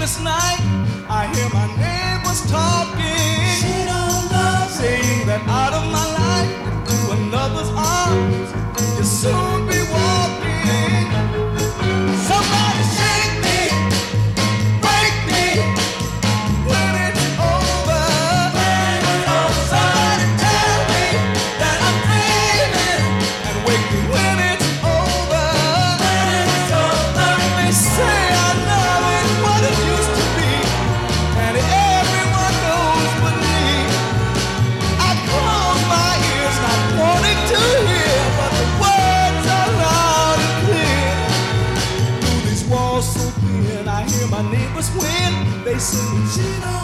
sleepless night, I hear my neighbors talking. She don't love me. Saying that out of my life, into another's arms, you'll soon be walking. Somebody shake me, break me, when it's over. Somebody tell me that I'm dreaming, and wake me when it's over. They say I love it what it used to be, and everyone knows but me. I close my ears, not wanting to hear, but the words are loud and clear. Through these walls so thin, I hear my neighbors when they sing. She don't